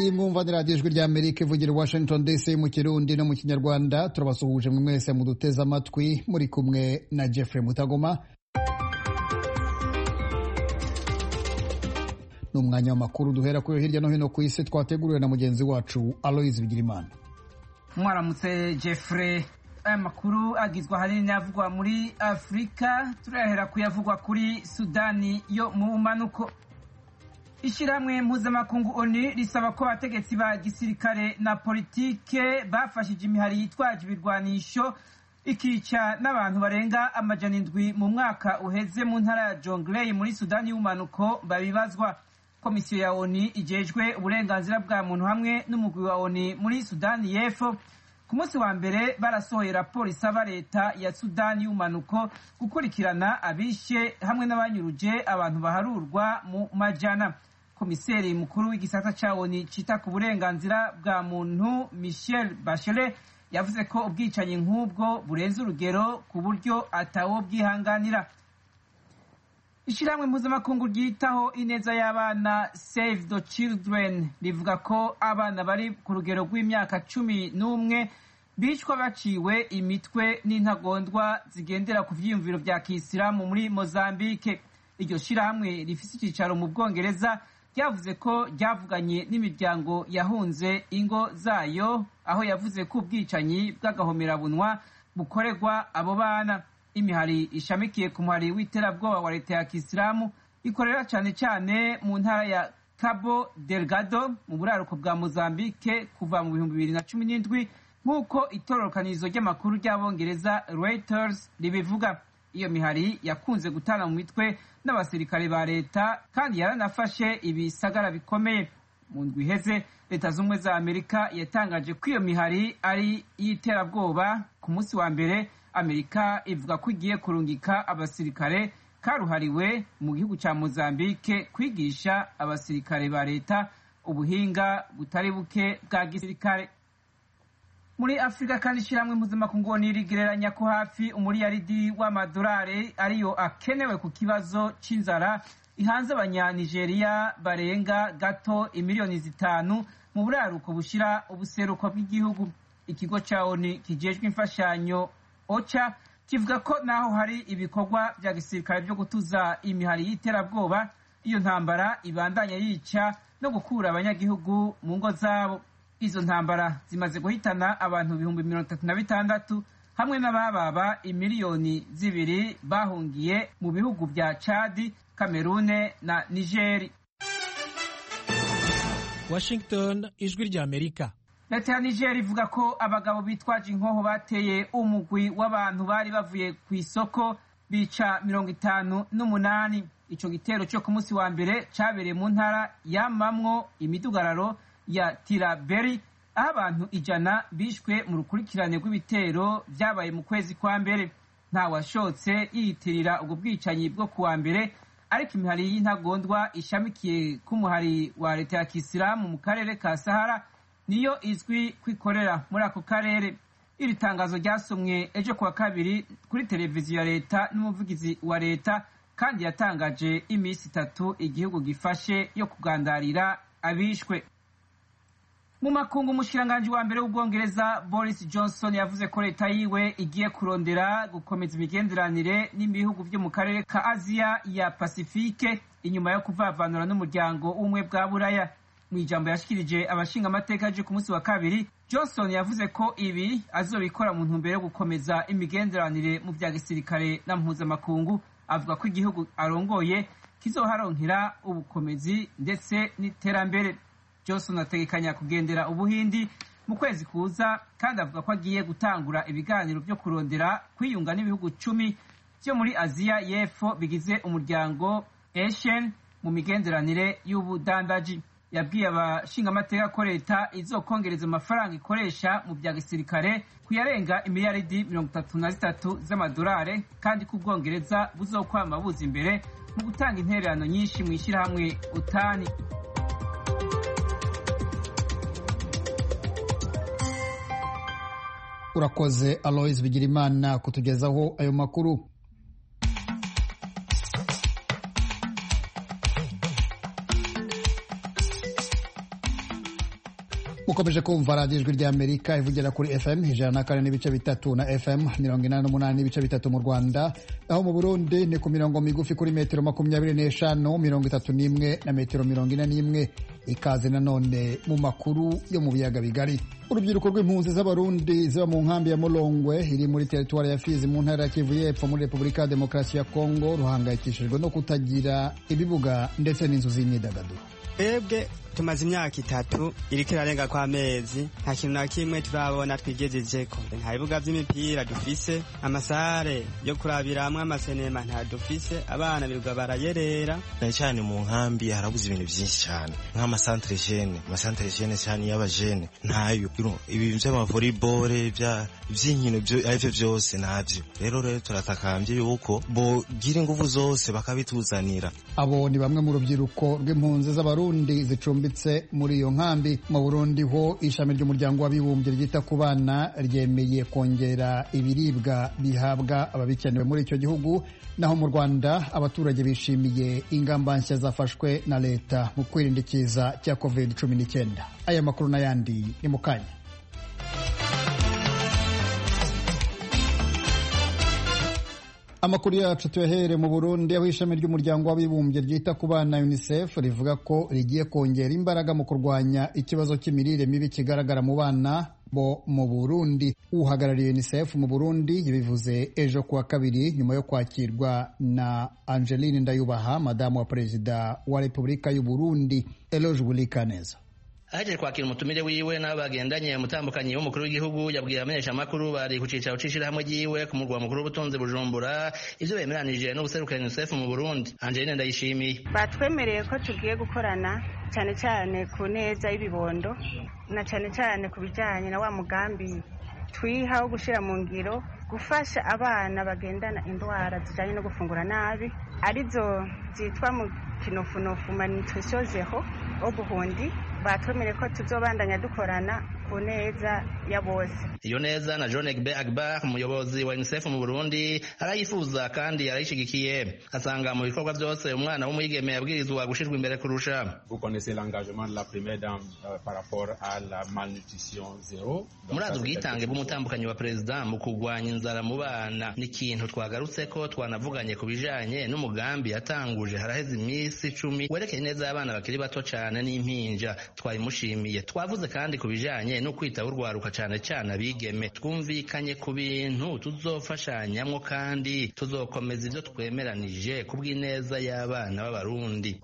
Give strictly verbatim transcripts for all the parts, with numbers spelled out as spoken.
imwumva ni radiyo ijwi rya Amerika ivugira i Washington D C mu Kirundi no mu Kinyarwanda. Turabasuhuje mwe mwese muduteze amatwi, muri kumwe na Jeffrey Mutagoma. Ni umwanya w'amakuru duhera kuri hirya no hino ku isi twateguriwe na mugenzi wacu Aloys Bigirimana. Mwaramutse Jeffrey. Aya makuru agizwe ahanini n'avugwa muri Afrika. Turahera kuyavugwa kuri Sudani yo mu bumanuko. Ishiramwe mpuzamakungu O N U risaba ko abategetsi ba gisirikare na politike bafashije imihari yitwaje ibirwanisho ikica n'abantu barenga amajana indwi mu mwaka uheze mu ntara ya Jonglei muri Sudani y'ubumanuko babibazwa. Komisiyo ya O N U ijejwe uburenganzira bwa muntu hamwe n'umugwi wa O N U muri Sudani y'Epfo ku munsi wa mbere barasohoye raporo isaba leta ya Sudani y'ubumanuko gukurikirana abishe hamwe n'abanyuruje abantu baharurwa mu majana. Komiseri mukuru w'igisata ca O N U cita ku burenganzira bwa muntu Michelle Bachelet yavuze ko ubwicanyi nk'ubwo burenze urugero ku buryo atawo bwihanganira. Ishiramwe mpuzamakungu ryitaho ineza y'abana Save the Children rivuga ko abana bari ku rugero rw'imyaka cumi n'umwe bicwa baciwe imitwe n'intagondwa zigendera ku vyiyumviro vya Kisilamu muri Mozambique. Iryo shirahamwe rifise icicaro mu Bwongereza ryavuze ko ryavuganye n'imiryango yahunze ingo zayo, aho yavuze ko ubwicanyi bw'agahomerabunwa bukorerwa abo bana. Imihari ishamikiye ku muhari w'iterabwoba wa leta ya Kisilamu ikorera cane cane mu ntara ya Cabo Delgado mu buraruko bwa Mozambique kuva mu bihumbi bibiri na cumi n'indwi nk'uko itororokanizo ry'amakuru ry'abongereza Reuters ribivuga. Iyo mihari yakunze gutana mu mitwe n'abasirikare ba leta kandi yaranafashe ibisagara bikomeye. Mu ndwi iheze leta z'ubumwe za Amerika yatangaje ko iyo mihari ari y'iterabwoba. Ku munsi wa mbere Amerika ivuga ko igiye kurungika abasirikare karuhariwe mu gihugu ca Mozambique kwigisha abasirikare ba leta ubuhinga butari buke bwa gisirikare. Muri Afrika kandi ishiramwe mpuzamakungu O N U rigereranya ko hafi umuriyaridi w'amadolari ariyo akenewe ku kibazo c'inzara ihanze abanya-Nigeria barenga gato imiliyoni zitanu mu buraruko bushira ubuseruko bw'igihugu. Ikigo ca O N U kijejwe imfashanyo OCHA kivuga ko naho hari ibikorwa vya gisirikare vyo gutuza imihari y'iterabwoba, iyo ntambara ibandanya yica no gukura abanyagihugu mu ngo zabo. Izo ntambara zimaze guhitana abantu ibihumbi mirongo itatu na bitandatu hamwe n'abababa imiliyoni zibiri bahungiye mu bihugu vya Chad, Cameroon na Niger. Washington, ijwi rya Amerika. Leta ya Niger ivuga ko abagabo bitwaje inkoho bateye umugwi w'abantu bari bavuye ku isoko bica mirongo itanu n'umunani. Ico gitero cyo ku munsi wa mbere cabereye mu ntara yamamwo imidugararo ya Tiraberi, aho abantu ijana bishwe mu rukurikirane rw'ibitero vyabaye mu kwezi kwa mbere. Nta washotse yiyitirira ubwo bwicanyi bwo kuwa mbere, ariko imihari y'intagondwa ishamikiye ku muhari wa leta ya Kisilamu mu karere ka Sahara niyo izwi kwikorera muri ako karere. Iri tangazo ryasomwe ejo kuwa kabiri kuri televiziyo ya leta n'umuvugizi wa leta, kandi yatangaje imisi itatu igihugu gifashe yo kugandarira abishwe. Mu makungu umushikiranganji wa mbere w'Ubwongereza Boris Johnson yavuze ko leta yiwe igiye kurondera gukomeza imigenderanire n'ibihugu vyo mu karere ka Aziya ya Pasifike inyuma yo kuvavanura n'umuryango w'ubumwe bwa Buraya. Mu ijambo yashikirije abashinga amateka aje ku munsi wa kabiri, Johnson yavuze ko ibi azobikora mu ntumbero yo gukomeza imigenderanire mu vya gisirikare na mpuzamakungu. Avuga ko igihugu arongoye kizoharonkera ubukomezi ndetse n'iterambere. Johnson ategekanya kugendera Ubuhindi mu kwezi kuza, kandi avuga ko agiye gutangura ibiganiro vyo kurondera kwiyunga n'ibihugu cumi vyo muri Aziya y'Epfo bigize umuryango Asian mu migenderanire y'ubudandaji. Yabwiye abashinga amateka ko leta izokongereza amafaranga ikoresha mu vya gisirikare kuyarenga imiliyaridi mirongo itatu na zitatu z'amadolari, kandi ko Ubwongereza buzokwama buza imbere mu gutanga intererano nyinshi mu ishirahamwe utani. Urakoze Aloys Bigirimana kutugezaho ayo makuru. mukomeje kumva radiyo ijwi rya Amerika ivugira kuri F M ijana na kane n'ibice bitatu na F M mirongo inani n'umunani n'ibice bitatu mu Rwanda, aho mu Burundi ni ku mirongo migufi kuri metero makumyabiri n'eshanu mirongo itatu n'imwe na metero mirongo ine n'imwe. Ikaze nanone mu makuru yo mu biyaga bigari. Urubyiruko rw'impunzi z'abarundi ziba mu nkambi ya Mulongwe iri muri teritwari ya Fizi mu ntara ya Kivu y'Epfo muri Repubulika ya Demokarasi ya Kongo ruhangayikishijwe no kutagira ibibuga ndetse n'inzu z'imyidagaduro. Ebwe tumaze imyaka itatu iriko irarenga kwa mezi nta kintu na kimwe turabona twigejejeko. Nta bibuga vy'imipira dufise, amasare yo kurabiramwe amasenema nta dufise, abana birirwa barayerera. Na cyane mu nkambi harabuze ibintu byinshi cyane nk'amasantre jeune, amasantre jeune cyane y'abajene ntayo. Ibi vy'ama volleyball bya vyinkino byo arivyo byose navyo. Rero rero turatakambye yuko bo gira ingufu zose bakabituzanira. Abo ni bamwe mu rubyiruko rw'impunzi z'abarundi zicumbitse muri iyo nkambi. Mu Burundi ho ishami ry'umuryango w'abibumbye ryita ku bana ryemeye kongera ibiribwa bihabwa ababikenewe muri icyo gihugu, naho mu Rwanda abaturage bishimiye ingamba nshya zafashwe na leta mu kwirinda ikiza cya covid cumi n'icyenda. Aya makuru n'ayandi ni mu kanya. Amakuru yacu tuyahere mu Burundi, aho ishami ry'umuryango w'abibumbye ryita ku bana UNICEF rivuga ko rigiye kongera imbaraga mu kurwanya ikibazo cy'imirire mibi kigaragara mu bana bo mu Burundi. Uhagarariye UNICEF mu Burundi yabivuze ejo kuwa kabiri nyuma yo kwakirwa na Angeline Ndayubaha, madamu wa perezida wa Repubulika y'u Burundi. Eloge Bulikaneza aje kwakira umutumire wiwe n'abo bagendanye umutambukanyi w'umukuru w'igihugu yabwiye abamenyesha amakuru bari ku cicaro c'ishirahamwe ryiwe ku murwa mukuru w'ubutunzi Bujumbura ivyo bemeranije n'ubuserukira UNICEF mu Burundi. Angeline Ndayishimiye batwemereye ko tugiye gukorana cyane cyane ku neza y'ibibondo na cyane cyane ku bijanye na wa mugambi twiha wo gushira mu ngiro gufasha abana bagendana indwara zijanye no gufungura nabi arizo zitwa mu kinofunofu malnutrition zero Oburundi. Batwemereye ko tuzobandanya dukorana ku neza ya bose. Iyo neza na John Egbe Agbar, umuyobozi wa UNICEF mu Burundi, arayifuza kandi arayishigikiye. Asanga mu bikorwa byose umwana w'umwigeme yabwirizwa gushirwa imbere kurusha. Vous connaissez l'engagement de la première dame euh, par rapport à la malnutrition zéro. Murazi ubwitange bw'umutambukanyi wa president mu kugwanya inzara mu bana ni ikintu twagarutse ko twanavuganye ku bijanye n'umugambi yatanguje haraheze iminsi icumi werekeye neza y'abana bakiri bato cyane n'impinja. Twayimushimiye. Twavuze kandi ku bijanye no kwita urwaruka cyane cyane abigeme. Twumvikanye ku bintu tuzofashanyamwo kandi tuzokomeza ivyo twemeranije ku bw'ineza y'abana b'abarundi.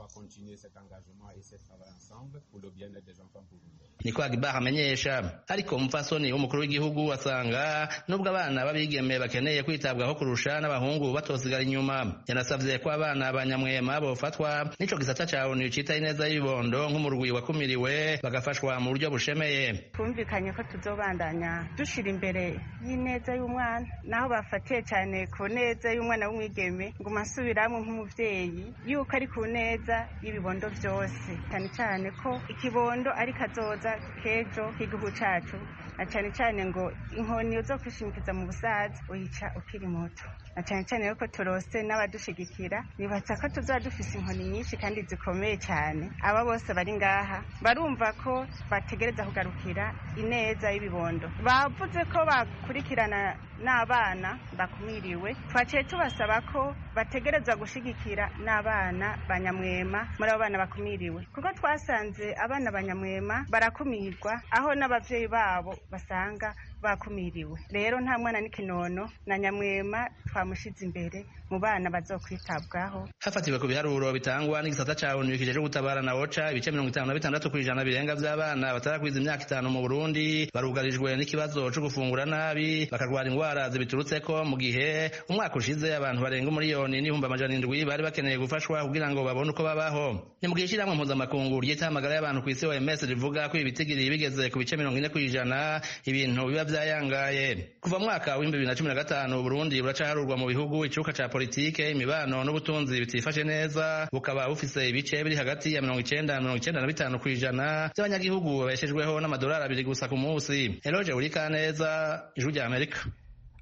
Niko Agbar amenyesha. Ariko umupfasoni w'umukuru w'igihugu asanga nubwo abana babigeme bakeneye kwitabwaho kurusha n'abahungu batosigara inyuma. Yanasavye ko abana abanyamwema bofatwa n'ico gisata ca ONU cita ineza y'ibibondo nk'umurwi wakumiriwe bagafashwa mu buryo bushemeye. Twumvikanye ko tuzobandanya dushira imbere y'ineza y'umwana, naho bafatiye cyane ku neza y'umwana w'umwigeme ngo masubiramwe nk'umuvyeyi yuko ari ku neza y'ibibondo byose, cyane cyane ko ikibondo ari kazoza kejo k'igihugu cacu, na cyane cyane ngo inkoni yo kwishimikiza mu busaza uyica ukiri muto, na cyane cyane ko turose n'abadushigikira nibatsa ko tuzaba dufise inkoni nyinshi kandi zikomeye cyane. Aba bose bari ngaha barumva ko bategereza kugarukira ineza y'ibibondo. Bavuze ko bakurikirana n'abana bakumiriwe, twaciye tubasaba ko bategereza gushigikira n'abana banyamwema muri abo bana bakumiriwe, kuko twasanze abana banyamwema barakumirwa aho n'abavyeyi babo basanga bakumiriwe. Rero nta mwana n'ikinono na nyamwema twamushize imbere mu bana bazokwitabwaho. Hafatiwe ku biharuro bitangwa n'igisata ca ONU kijeje gutabara na OCHA, ibice mirongo itanu na bitandatu kw'ijana birenga vy'abana batarakwiza imyaka itanu mu Burundi barugarijwe n'ikibazo co gufungura nabi bakarwara ingwara zibiturutseko, mu gihe umwaka ushize abantu barenga umuriyoni n'ibihumbi amajana indwi bari bakeneye gufashwa kugira ngo babone uko babaho. Ni mu gihe ishirahamwe mpuzamakungu ryita amagara y'abantu kw'isi O M S rivuga ko ibitigiri bigeze ku bice mirongo ine kw'ijana ibintu biba vyayangaye. Kuva mu mwaka w'ibihumbi bibiri na cumi na gatanu Burundi buracaharurwa mu bihugu icuka ca politike, imibano n'ubutunzi bitifashe neza, bukaba bufise ibice biri hagati ya mirongo icenda na mirongo icenda na bitanu kw'ijana by'abanyagihugu babeshejweho n'amadolari abiri gusa ku munsi. Eloge Bulikaneza, Ijwi rya Amerika.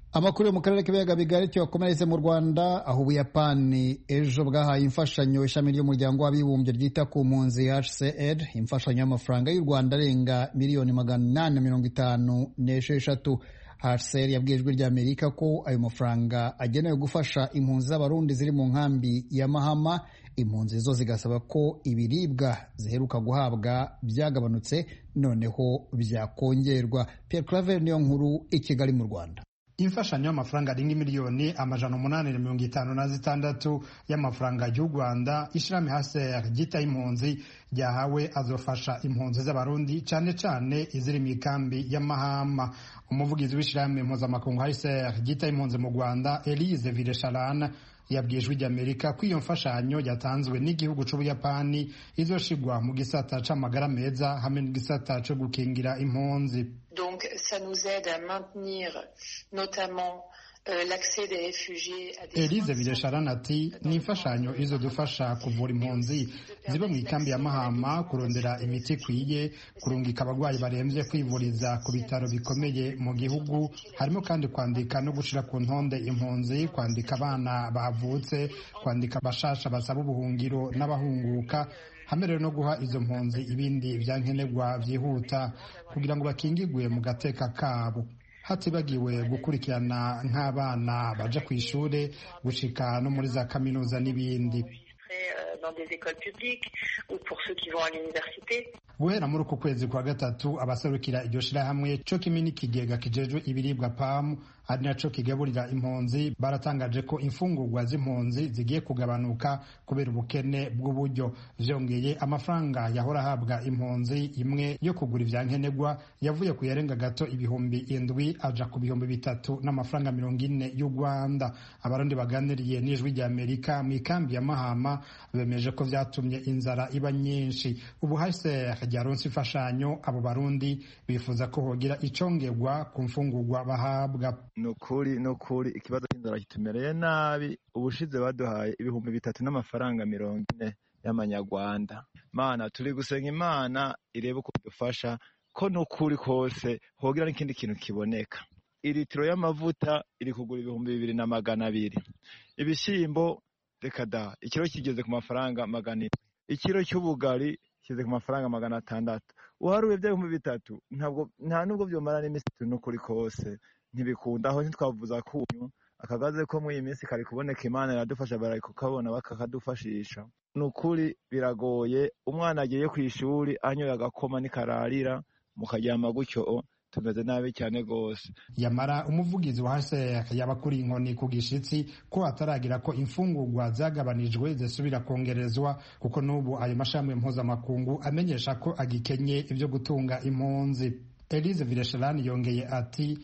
Amakuru yo mu karere k'ibiyaga bigari cyokomereze mu Rwanda, aho Ubuyapani ejo bwahaye imfashanyo ishami ry'umuryango w'abibumbye ryita ku mpunzi H C R, imfashanyo y'amafaranga y'u Rwanda arenga miliyoni magana inani mirongo itanu n'esheshatu. H C R yabwiye ijwi ry'Amerika ko ayo mafaranga agenewe gufasha impunzi z'abarundi ziri mu nkambi ya Mahama. Impunzi zo zigasaba ko ibiribwa ziheruka guhabwa byagabanutse noneho byakongerwa. Pierre Claver niyo nkuru i Kigali mu Rwanda. Imfashanyo y'amafaranga arenga miliyoni amajana umunani na mirongo itanu na zitandatu y'amafaranga y'u Rwanda ishirahamwe H C R ryita impunzi ryahawe azofasha impunzi z'abarundi cyane cyane iziri mu kambi ya Mahama. Umuvugizi w'ishirahamwe mpuzamakungu H C R ryita impunzi mu Rwanda, Elise Villechalane, yabwiye ijwi ry'Amerika ko iyo mfashanyo yatanzwe n'igihugu c'Ubuyapani izoshigwa mu gisata c'amagara meza hamwe n'igisata co gukingira impunzi. Donc ça nous aide à maintenir notamment euh, l'accès des réfugiés à des Elise Villechalane ati ni imfashanyo izodufasha kuvura impunzi ziba mu ikambi ya Mahama, kurondera imiti ikwiye, kurungika abagwayi baremvye kwivuriza ku bitaro bikomeye mu gihugu, harimo kandi kwandika no gushira ku ntonde impunzi, kwandika abana bavutse, kwandika abashasha basaba ubuhungiro n'abahunguka, hamwe rero no guha izo mpunzi ibindi vyankenerwa vyihuta kugira ngo bakingigwe mu gateka kabo, hatibagiwe gukurikirana nk'abana baja kw'ishure gushika no muri za kaminuza n'ibindi. Dans des écoles publiques ou pour ceux qui vont à l'université. Guhera muri uku kwezi kwa gatatu abaserukira iryo shirahamwe co kimwe n'ikigega kijejwe ibiribwa P A M ari naco kigaburira impunzi baratangaje ko imfungurwa z'impunzi zigiye kugabanuka kubera ubukene bw'uburyo. Vyongeye amafaranga yahora ahabwa impunzi imwe yo kugura ivyankenerwa yavuye ku yarenga gato ibihumbi indwi aja ku bihumbi bitatu n'amafaranga mirongo ine y'u Rwanda. Abarundi baganiriye n'ijwi ry'Amerika mu ikambi ya Mahama bemeje ko vyatumye inzara iba nyinshi. Ubu H C R ryaronse imfashanyo, abo barundi bifuza ko hogira icongerwa ku mfungurwa bahabwa. Nukuri nukuri ikibazo cy'inzara kitumereye nabi. Ubushize baduhaye ibihumbi bitatu n'amafaranga mirongo ine y'amanyarwanda. Mana turi gusenga Imana irebe ko dufasha ko nukuri kose hogira n'ikindi kintu kiboneka. Iritiro y'amavuta iri kugura ibihumbi bibiri na magana abiri. Ibishyimbo reka da ikiro kigeze ku mafaranga magana ine. Ikiro cy'ubugari kize ku mafaranga magana atandatu. Uharuye by'ibihumbi bitatu ntabwo nta nubwo byomara n'iminsi n'ukuri kose ntibikunda. Aho ntitwavuza kunyu akagaze ko mu iyi minsi kari kuboneka, Imana iradufasha barayi kukabona bakakadufashisha. Nukuri biragoye, umwana agiye ku ishuri anyoye agakoma nikararira mukaryama gutyo tumeze nabi cyane gose. Yamara umuvugizi wa H C R yabakuri inkoni ku gishitsi ko ataragira ko imfungurwa zagabanijwe zisubira kongerezwa, kuko n'ubu ayo mashami mpuzamakungu amenyesha ko agikenye ibyo gutunga impunzi. Elise Villechalane yongeye ati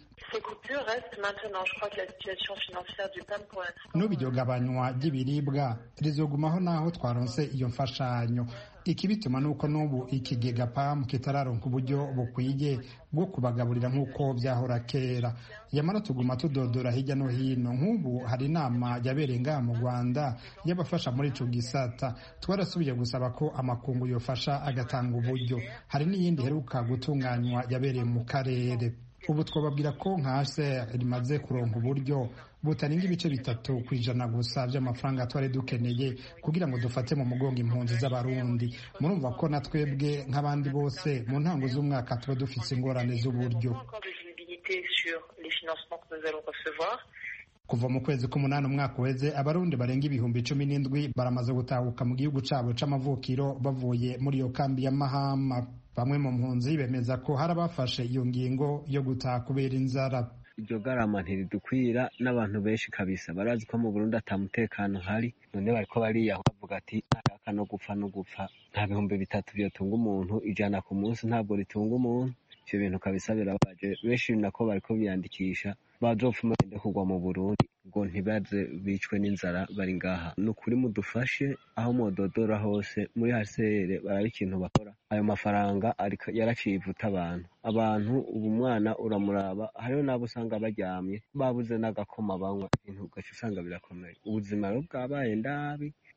n'ubu iryo gabanywa ry'ibiribwa rizogumaho naho twaronse iyo mfashanyo. Ikibituma nuko n'ubu ikigega P A M kitararonka uburyo bukwiye bwo kubagaburira nk'uko byahora kera. Yamara tuguma tudodora hirya no hino. Nk'ubu hari inama yabereye ngaha mu Rwanda y'abafasha muri ico gisata, twarasubiye gusaba ko amakungu yofasha agatanga uburyo. Hari n'iyindi heruka gutunganywa yabereye mu karere. Ubu twababwira ko nka H C R rimaze kuronka uburyo butaringa ibice bitatu kwijana gusa by'amafaranga twari dukeneye kugira ngo dufate mu mugongo impunzi z'abarundi. Murumva ko natwebwe nk'abandi bose mu ntango z'umwaka tuba dufite ingorane z'uburyo. Kuva mu kwezi k'umunani umwaka weze abarundi barenga ibihumbi cumi n'indwi baramaze gutahuka mu gihugu cabo c'amavukiro bavuye muri iyo kambi ya Mahama. Bamwe mu mpunzi bemeza ko hari abafashe iyo ngingo yo gutaha kubera inzara. Iryo garama ntiridukwira n'abantu benshi kabisa, barazi ko mu Burundi atamutekano hari, none bariko bariyaho bavuga ati ntaka no gupfa no gupfa. Nta bihumbi bitatu byotunga umuntu, ijana ku munsi ntabwo ritunga umuntu. Ivyo bintu kabisa birabaje. Benshi nako bariko biyandikisha bazopfuma bende kugwa mu Burundi ngo ntibaze bicwe n'inzara bari ngaha. Nukuri mudufashe aho mododora hose muri H C R barabe ikintu bakora. Ayo mafaranga yaraciye ivuta abantu abantu ubu mwana uramuraba, hariho nabo usanga baryamye babuze n'agakoma banywa, ibintu gace usanga birakomeye. Ubuzima rero bwabaye ndabi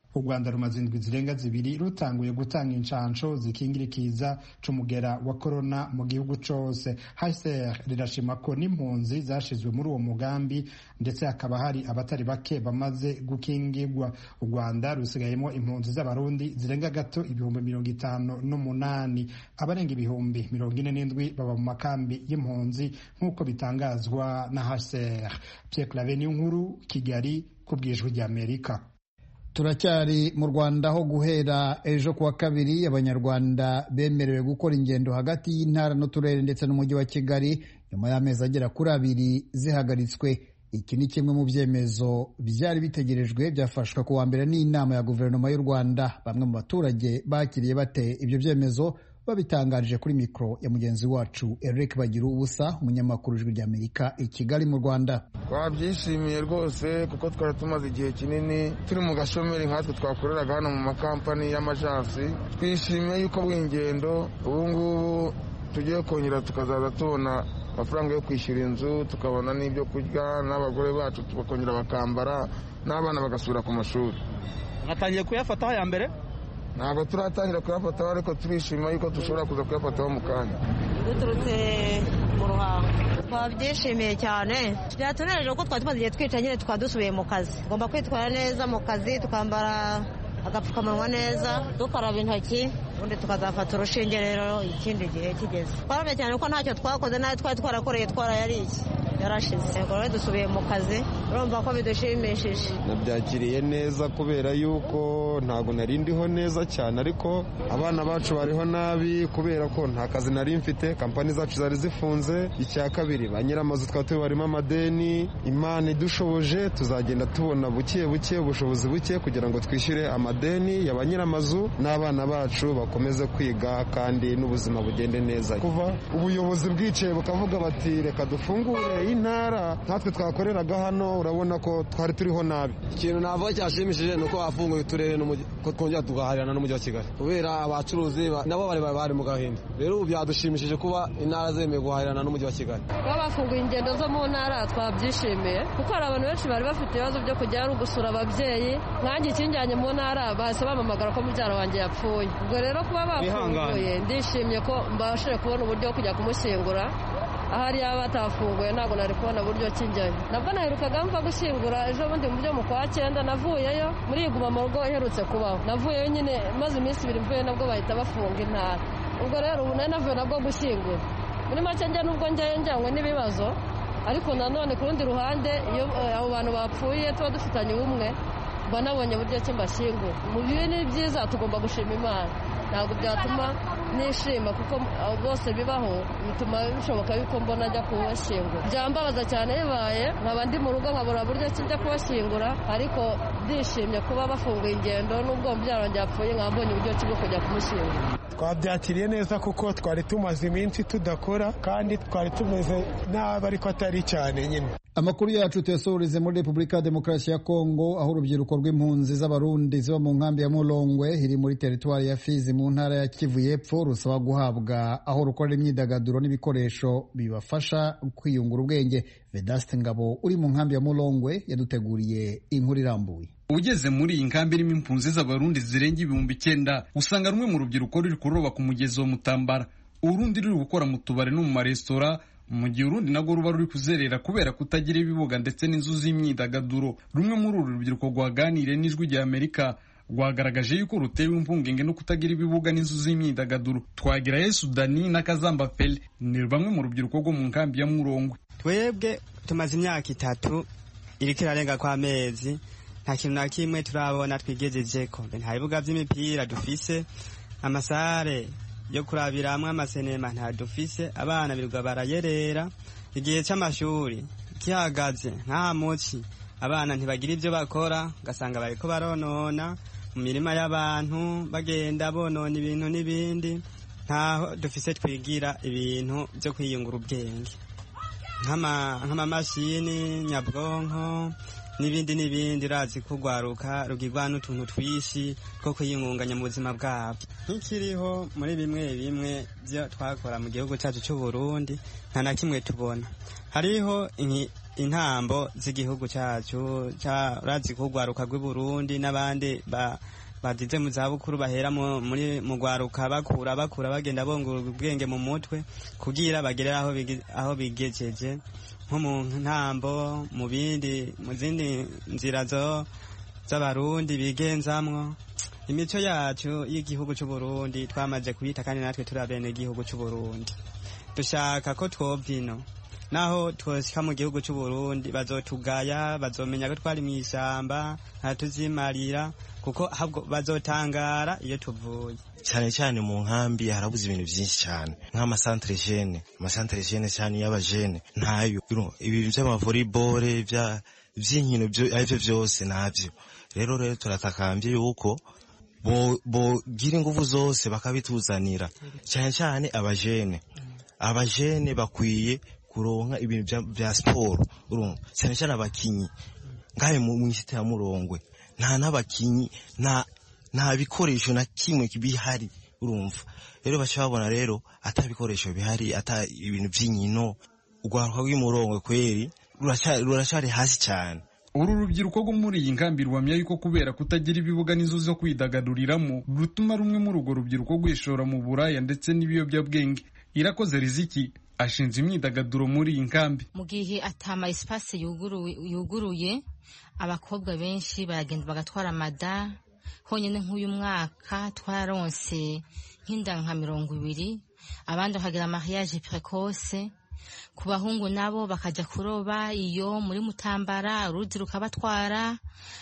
u Rwanda rumaze indwi zirenga zibiri rutanguye gutanga inshansho zikingira ikiza c'umugera wa corona mu gihugu cose. H C R rirashima ko n'impunzi zashizwe muri uwo mugambi ndetse hakaba hari abatari bake bamaze gukingirwa. U Rwanda rusigayemo impunzi z'abarundi zirenga gato ibihumbi mirongo itanu n'umunani, abarenga ibihumbi mirongo ine n'indwi baba mu makambi y'impunzi nk'uko bitangazwa na H C R. Pierre Claver Niyonkuru, Kigali, ku bw'Ijwi ry'Amerika. Turacyari mu Rwanda aho guhera ejo kuwa kabiri abanyarwanda bemerewe gukora ingendo hagati y'intara n'uturere ndetse n'umujyi wa Kigali nyuma y'amezi agera kuri abiri zihagaritswe. Iki ni kimwe mu byemezo byari bitegerejwe byafashwe ku wa mbere n'inama ya guverinoma y'u Rwanda. Bamwe mu baturage bakiriye bate ibyo byemezo babitangarije kuri mikoro ya mugenzi wacu Eric Bagira ubusa, umunyamakuru w'Ijwi ry'Amerika i Kigali mu Rwanda. Twabyishimiye rwose kuko twari tumaze igihe kinini turi mu gashomeri nkatwe twakoreraga hano mu makampani y'amajansi. Twishimiye yuko bw'ingendo ubu ngubu tugiye kongera tukazaza tubona amafaranga yo kwishyura inzu, tukabona n'ibyo kurya, n'abagore bacu bakongera bakambara, n'abana bagasubira ku mashuri. Mwatangiye kuyafataho ya mbere? Ntabwo turatangira kuyafataho ariko turishima yuko dushobora kuza kuyafataho mu kanya. Duturutse mu Ruhango twabyishimiye cyane, byatunejeje ko twari tumaze igihe twica nyine tukaba dusubiye mu kazi. Tugomba kwitwara neza mu kazi, tukambara agapfukamunwa neza, dukaraba intoki, ubundi tukazafata urushinge rero ikindi gihe kigeze. Twarabye cyane ko ntacyo twakoze, nayo twari twarakoreye twarayariye yarashize. Ubwo rero dusubiye mu kazi, urumva ko bidushimishije. Nabyakiriye neza kubera yuko ntabwo nari ndiho neza cyane, ariko abana bacu bariho nabi kubera ko nta kazi nari mfite, kampani zacu zari zifunze. Icya kabiri, ba nyir'amazu twari tubarimo amadeni. Imana idushoboje tuzagenda tubona buke buke ubushobozi buke kugira ngo twishyure amadeni ya ba nyir'amazu n'abana bacu bakomeze kwiga kandi n'ubuzima bugende neza. Kuva ubuyobozi bwicaye bukavuga bati reka dufungure intara natwe twakoreraga hano, urabona ko twari turiho nabi. Ikintu navuga cyashimishije ni uko bafunguye uturere n'umujyi, ko twongera tugaharirana n'umujyi wa Kigali kubera abacuruzi nabo bari bari mu gahinda. Rero ubu byadushimishije kuba intara zemeye guharirana n'umujyi wa Kigali. Kuba bafunguye ingendo zo mu ntara twabyishimiye kuko hari abantu benshi bari bafite ibibazo byo kujya ari gusura ababyeyi. Nkanjye ikinjyanye mu ntara bahise bampamagara ko mubyara wanjye yapfuye. Ubwo rero kuba bafunguye ndishimye ko mbashije kubona uburyo bwo kujya kumushyingura. Ahari yaba batafunguye ntabwo nari kubona buryo kijyayo. Nabwo naherukaga mva gushyingura ejo bundi mu byo mu kwa cyenda, navuyeyo muri iguma mu rugo iherutse kubaho. Navuyeyo nyine maze iminsi ibiri mvuye nabwo bahita bafunga intara. Ubwo rero ubu nari navuye nabwo gushyingura. Muri make njya nubwo njyayo njyanywe n'ibibazo, ariko nanone ku rundi ruhande iyo abo bantu bapfuye tuba dufitanye ubumwe, mba nabonye buryo ki mbashyingura. Mu bibi ni byiza tugomba gushima Imana, ntabwo byatuma nishima kuko bose bibaho, bituma bishoboka yuko mbona ajya kubashyingura. Byambabaza cyane bibaye nkaba ndi mu rugo nkabura buryo ki njya kubashyingura, ariko ndishimye kuba bafunguye ingendo n'ubwo mubyara wanjye yapfuye nkaba mbonye uburyo ki bwo kujya kumushyingura. Twabyakiriye neza kuko twari tumaze iminsi tudakora kandi twari tumeze nabi ariko atari cyane nyine. Amakuru yacu tuyasoreze muri Repubulika ya Demokarasi ya Kongo, aho urubyiruko rw'impunzi z'abarundi ziba mu nkambi ya Mulongwe iri muri teritwari ya Fizi mu ntara ya Kivu y'Epfo rusaba guhabwa aho rukorera imyidagaduro n'ibikoresho bibafasha kwiyungura ubwenge. Vedaste Ngabo uri mu nkambi ya Mulongwe yaduteguriye inkuru irambuye. Ugeze muri iyi nkambi irimo impunzi z'abarundi zirenga ibihumbi icyenda, usanga rumwe mu rubyiruko ruri kuroba ku mugezi wa Mutambara, urundi ruri gukora mu tubare no mu maresitora, mu gihe urundi nabwo ruba ruri kuzerera kubera kutagira ibibuga ndetse n'inzu z'imyidagaduro. Rumwe muri uru rubyiruko rwaganiriye n'Ijwi ry'Amerika rwagaragaje yuko rutewe impungenge no kutagira ibibuga n'inzu z'imyidagaduro. Twagira Yesu Dani na Kazamba Feli ni bamwe mu rubyiruko rwo mu nkambi ya Mulongwe. Twebwe tumaze imyaka itatu iriko irarenga kwa mezi, nta kintu na kimwe turabona twigejejeko. Nta bibuga by'imipira dufise, amasare yo kurabiramwe amasenema nta dufise, abana birirwa barayerera. Igihe cy'amashuri kihagaze nta muci, abana ntibagira ibyo bakora, gasanga bariko baronona mu mirima y'abantu, bagenda bonona ibintu n'ibindi. Ntaho dufise twigira ibintu byo kwiyungura ubwenge nk'amamashini nyabwonko n'ibindi n'ibindi. Urazi kugwaruka rugirwa n'utuntu twishi two kwiyungunganya mu buzima bwabo. Nk'ikiriho muri bimwe bimwe byo twakora mu gihugu cyacu cy'u Burundi nta na kimwe tubona. Hariho intambo z'igihugu cyacu urazi ko urwaruka rw'i Burundi n'abandi ba bagize mu zabukuru bahera muri mu rwaruka bakura bakura bagenda bongura ubwenge mu mutwe kugira bagere aho aho bigejeje nko mu ntambo mu bindi mu zindi nzira zo z'abarundi bigenzamwo imico yacu y'igihugu cy'u Burundi twamaze kuyita kandi natwe turi abene igihugu cy'u Burundi dushaka ko twobyino naho twosika mu gihugu cy'u Burundi bazotugaya bazomenya ko twari mu ishyamba ntatuzimarira kuko ahubwo bazotangara iyo tuvuye cyane cyane mu nkambi harabuze ibintu byinshi cyane nk'amasantere jene amasantere jene cyane y'abajene ntayo ibi by'amavolleyball bya by'inkino arivyo byose navyo rero rero turatakambye yuko bo bo gira ingufu zose bakabituzanira cyane cyane abajene abajene bakwiye kuronka ibintu bya siporo urumva cyane cyane abakinyi ngahe mu isite ya Murongwe nta n'abakinyi nta nta bikoresho na kimwe bihari urumva rero bacabona rero atabikoresho bihari ata ibintu by'inkino urwaruka rw'Imurongwe kweri rurashari hasi cyane. Uru rubyiruko rwo muri iyi nkambi ruhamya yuko kubera kutagira ibibuga n'inzu zo kwidagaduriramo rutuma rumwe muri urwo rubyiruko rwishora mu buraya ndetse n'ibiyobyabwenge. Irakoze Riziki ashinze imyidagaduro muri iyi nkambi. Mu gihe atama espace yuguruye abakobwa benshi baragenda bagatwara mada honyine nk'uyu mwaka twaronse nk'inda nka mirongo ibiri abandi bakagira mariage précoce ku bahungu nabo bakaja kuroba iyo muri Mutambara uruzi rukabatwara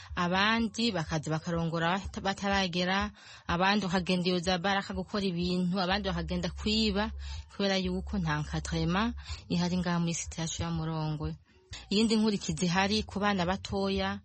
abandi bakaza bakarongora bataragera abandi bakagenda iyo za baraka gukora ibintu abandi bakagenda kwiba kubera yuko nta nkatrema ihari ngaha muri site yacu ya Murongwe. Iyindi nkurikizi hari ku bana batoya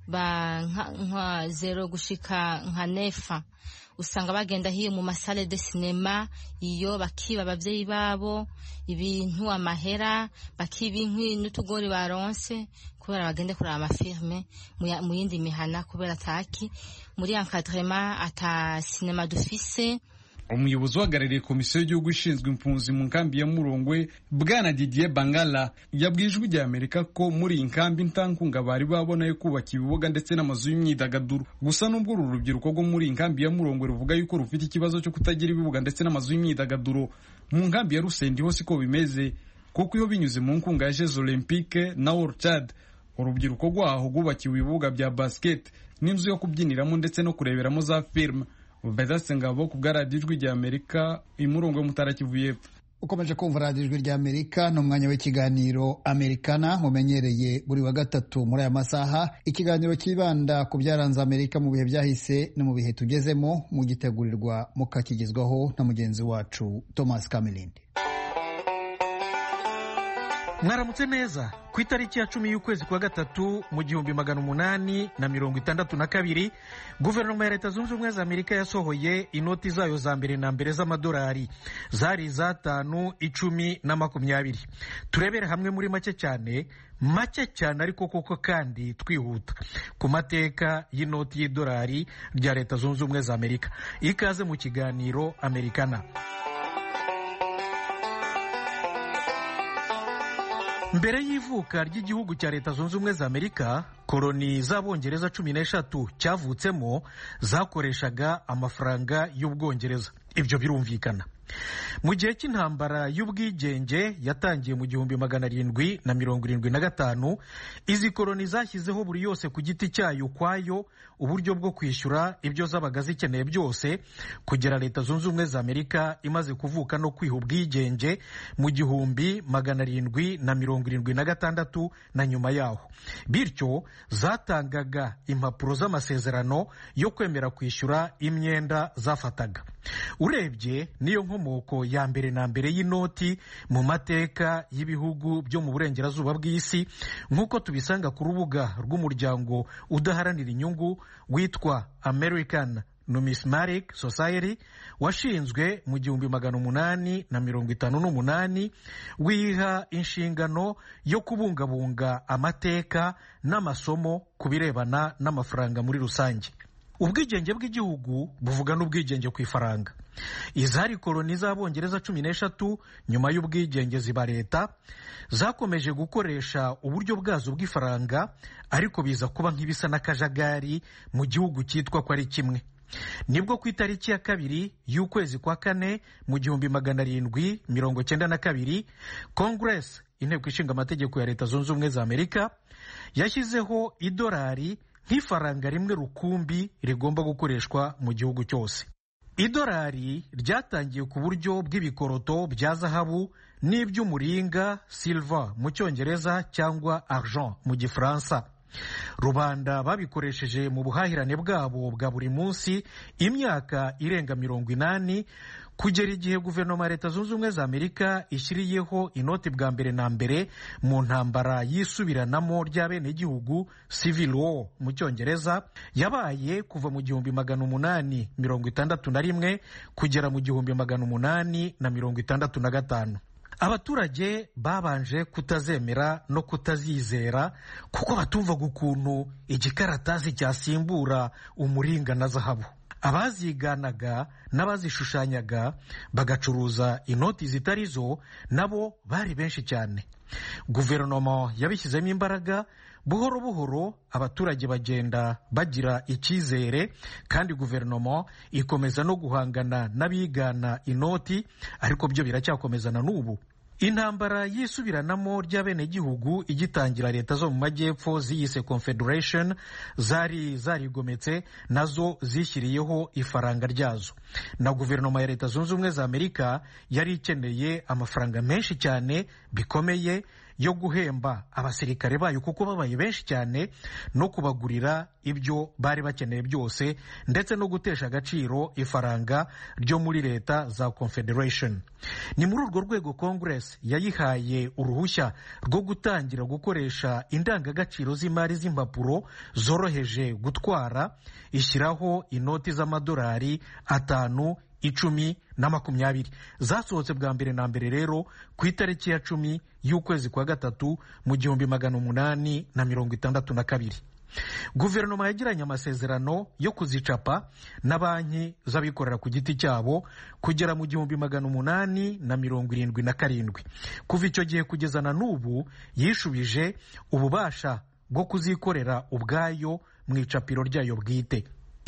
ba nka zero gushika nka nefa usanga bagenda hiyo mu masale de cinema iyo bakiba abavyeyi babo ibintu amahera bakiba inkwi n'utugori baronse kubera bagende kuraba amafilme mu yindi mihana kubera taki muri encadrement ata cinema dufise. Umuyobozi uhagarariye komisiyo y'igihugu ishinzwe impunzi mu nkambi ya Murongwe Bwana Didier Bangala yabwijwe rya Amerika ko muri iyi nkambi ntankunga bari babona yo kubaka ibibuga ndetse n'amazu y'imyidagaduro. Gusa nubwo uru rubyiruko rwo muri iyi nkambi ya Murongwe ruvuga yuko rufite ikibazo cyo kutagira ibibuga ndetse n'amazu y'imyidagaduro, mu nkambi ya Rusendi hose ko bimeze kuko iyo binyuze mu nkunga ya Jeux Olympiques na Orchard urubyiruko rwaho rwubakiwe ibibuga bya basket n'inzu yo kubyiniramo ndetse no kureberamo za film. Ubedase ngabo ku bw'Radiyo Ijwi rya Amerika Imurongwe Mutara Kivu y'Epfo. Ukomeje kumva Radiyo Ijwi rya Amerika no mwanya w'ikiganiro Amerikana mumenyereye buri wa gatatu muri aya masaha, ikiganiro kibanda ku byaranze Amerika mu bihe byahise no mu bihe tugezemo, mu gitegurirwa mukakigezwaho na mugenzi wacu Thomas Kamilindi. Mwaramutse neza. Ku itariki ya cumi y'ukwezi kwa gatatu mu gihumbi magana umunani na mirongo itandatu na kabiri guverinoma ya Leta Zunze Ubumwe za Amerika yasohoye inoti zayo za mbere na mbere z'amadolari zari zatanu icumi na makumyabiri. Turebere hamwe muri make cyane make cyane ariko koko kandi twihuta ku mateka y'inoti y'idolari rya Leta Zunze Ubumwe za Amerika. Ikaze mu kiganiro Amerikana. Mbere y'ivuka ry'igihugu cya Leta Zunze Ubumwe za Amerika, koloni z'Abongereza cumi n'eshatu cyavutsemo zakoreshaga amafaranga y'Ubwongereza. Ibyo birumvikana. Mu gihe cy'intambara y'ubwigenge yatangiye mu gihumbi magana arindwi na mirongo irindwi na gatanu, izi koloni zashyizeho buri yose ku giti cyayo ukwayo uburyo bwo kwishyura ibyo zabaga zikeneye byose kugera Leta Zunze Ubumwe za Amerika imaze kuvuka no kwiha ubwigenge mu gihumbi magana arindwi na mirongo irindwi na gatandatu na nyuma yaho. Bityo zatangaga impapuro z'amasezerano yo kwemera kwishyura imyenda zafataga. Urebye niyo nkomoko ya mbere na mbere y'inoti mu mateka y'ibihugu byo mu burengerazuba bw'isi, nk'uko tubisanga ku rubuga rw'umuryango udaharanira inyungu witwa American Numismatic Society washinzwe mu gihumbi magana umunani na mirongo itanu n'umunani, wiha inshingano yo kubungabunga amateka n'amasomo ku birebana n'amafaranga muri rusange. Ubwigenge bw'igihugu buvuga n'ubwigenge ku ifaranga. izari koloni z'abongereza cumi n'eshatu nyuma y'ubwigenge ziba leta zakomeje gukoresha uburyo bwazo bw'ifaranga, ariko biza kuba nk'ibisa n'akajagari mu gihugu cyitwa ko ari kimwe. Nibwo ku itariki ya kabiri y'ukwezi kwa kane mu gihumbi magana arindwi mirongo cyenda na kabiri, Congress, inteko ishinga amategeko ya Leta Zunze Ubumwe za Amerika, yashyizeho idolari nk'ifaranga rimwe rukumbi rigomba gukoreshwa mu gihugu cyose. Idolari ryatangiye ku buryo bw'ibikoroto bya zahabu n'iby'umuringa silver mu cyongereza cyangwa argent mu gifaransa. Rubanda babikoresheje mu buhahirane bwabo bwa buri munsi imyaka irenga mirongo inani, kugera igihe guverinoma ya Leta Zunze Ubumwe za Amerika ishyiriyeho inoti bwa mbere na mbere mu ntambara y'isubiranamo ry'abenegihugu civil war mu cyongereza, yabaye kuva mu gihumbi magana umunani mirongo itandatu na rimwe kugera mu gihumbi magana umunani na mirongo itandatu na gatanu. Abaturage babanje kutazemera no kutazizera kuko batumvaga ukuntu igikaratasi cyasimbura umuringa na zahabu. Abaziganaga n'abazishushanyaga bagacuruza inoti zitari zo nabo bari benshi cyane. Guverinoma yabishyizemo imbaraga, buhoro buhoro abaturage bagenda bagira icyizere, kandi guverinoma ikomeza no guhangana n'abigana inoti, ariko byo biracyakomezana n'ubu. Intambara y'isubiranamo ry'abenegihugu igitangira, leta zo mu majyepfo ziyise Confederation zari zarigometse nazo zishyiriyeho ifaranga ryazo, na guverinoma ya Leta Zunze Ubumwe za Amerika yari ikeneye amafaranga menshi cyane bikomeye yo guhemba abasirikare bayo kuko babaye benshi cyane, no kubagurira ibyo bari bakeneye byose, ndetse no gutesha agaciro ifaranga ryo muri leta za Confederation. Ni muri urwo rwego Congress yayihaye uruhushya rwo gutangira gukoresha indangagaciro z'imari z'impapuro zoroheje gutwara, ishyiraho inoti z'amadolari atanu, icumi na makumyabiri. Zasohotse bwa mbere na mbere rero ku itariki ya cumi y'ukwezi kwa gatatu mu gihumbi magana umunani na mirongo itandatu na kabiri. Guverinoma yagiranye amasezerano yo kuzicapa na banki z'abikorera ku giti cyabo kugera mu gihumbi magana umunani na mirongo irindwi na karindwi. Kuva icyo gihe kugeza na n'ubu yishubije ububasha bwo kuzikorera ubwayo mu icapiro ryayo bwite.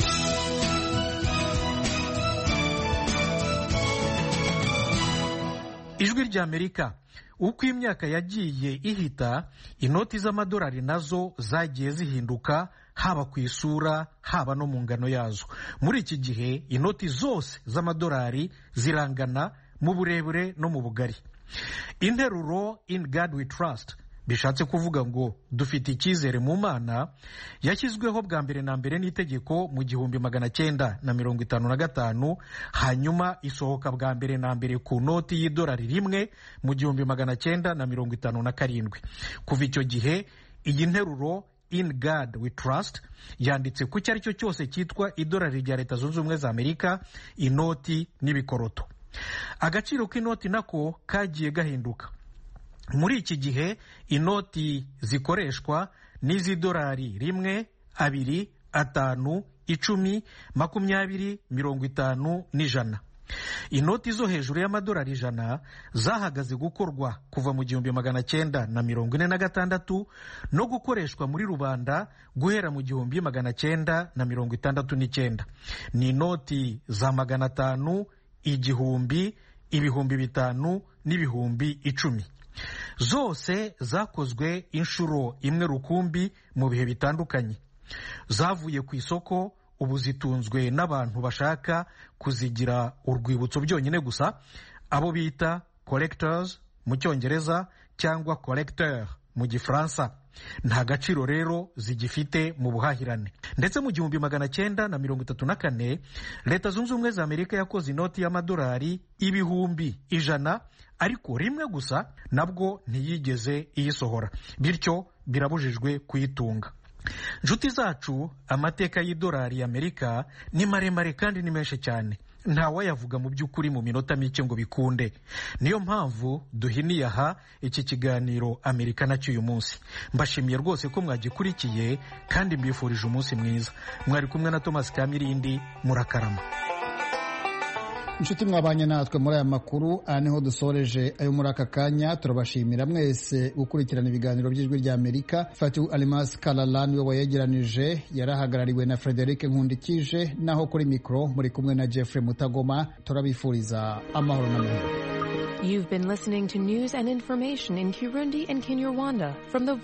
Ijwi ry'Amerika. Uko imyaka yagiye ihita, inoti z'amadolari nazo zagiye zihinduka, haba ku isura haba no mu ngano yazo. Muri iki gihe inoti zose z'amadolari zirangana mu burebure no mu bugari. Interuro In God We Trust, bishatse kuvuga ngo dufite icyizere mu Mana, yashyizweho bwa mbere na mbere n'itegeko mu gihumbi magana cyenda na mirongo itanu na gatanu, hanyuma isohoka bwa mbere na mbere ku noti y'idolari rimwe mu gihumbi magana cyenda na mirongo itanu na karindwi. Kuva icyo gihe iyi nteruro In God We Trust yanditse ku cyari cyo cyose cyitwa idolari rya Leta Zunze Ubumwe za Amerika, inoti n'ibikoroto. Agaciro k'inoti nako kagiye gahinduka. Muri iki gihe inoti zikoreshwa n'iz'idolari rimwe, abiri, atanu, icumi, makumyabiri, mirongo itanu n'ijana. Inoti zo hejuru y'amadolari ijana zahagaze gukorwa kuva mu gihumbi magana cyenda na mirongo ine na gatandatu no gukoreshwa muri rubanda guhera mu gihumbi magana cyenda na mirongo itandatu n'icyenda. Ni inoti za magana atanu, igihumbi, ibihumbi bitanu n'ibihumbi icumi. Zose zakozwe inshuro imwe rukumbi mu bihe bitandukanye. Zavuye ku isoko, ubu zitunzwe n'abantu bashaka kuzigira urwibutso byonyine gusa, abo bita collectors mu cyongereza cyangwa collecteur mu gifaransa. Nta gaciro rero zigifite mu buhahirane. Ndetse mu gihumbi magana cyenda na mirongo itatu na kane Leta Zunze Ubumwe za Amerika yakoze inoti y'amadolari ibihumbi ijana, ariko rimwe gusa, nabwo ntiyigeze iyisohora, bityo birabujijwe kuyitunga. Nshuti zacu, amateka y'idolari y'Amerika ni maremare kandi ni menshi cyane, ntawayavuga mu by'ukuri mu minota mike ngo bikunde. Niyo mpamvu duhiniye aha iki kiganiro Amerika na cy'uyu munsi. Mbashimiye rwose ko mwagikurikiye kandi mbifurije umunsi mwiza. Mwari kumwe na Thomas Kamirindi, murakarama. inshuti mwabanye natwe muri aya makuru aha niho dusoreje ayo muri aka kanya. turabashimira mwese gukurikirana ibiganiro by'ijwi rya Amerika. Fatu Alimas Kalalan we wayegeranije yarahagarariwe na Frederic Nkundikije, naho kuri mikro muri kumwe na Jeffrey Mutagoma. turabifuriza amahoro n'amahoro. You've been listening to news and information in Kirundi and Kinyarwanda from the